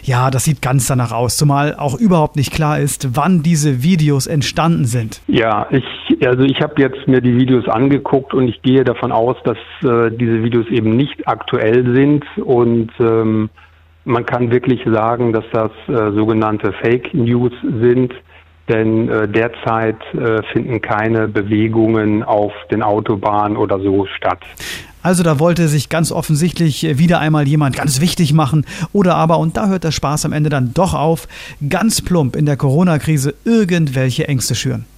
Ja, das sieht ganz danach aus, zumal auch überhaupt nicht klar ist, wann diese Videos entstanden sind. Ja, ich habe jetzt mir die Videos angeguckt und ich gehe davon aus, dass diese Videos eben nicht aktuell sind und man kann wirklich sagen, dass das sogenannte Fake News sind, denn derzeit finden keine Bewegungen auf den Autobahnen oder so statt. Also da wollte sich ganz offensichtlich wieder einmal jemand ganz wichtig machen oder aber, und da hört der Spaß am Ende dann doch auf, ganz plump in der Corona-Krise irgendwelche Ängste schüren.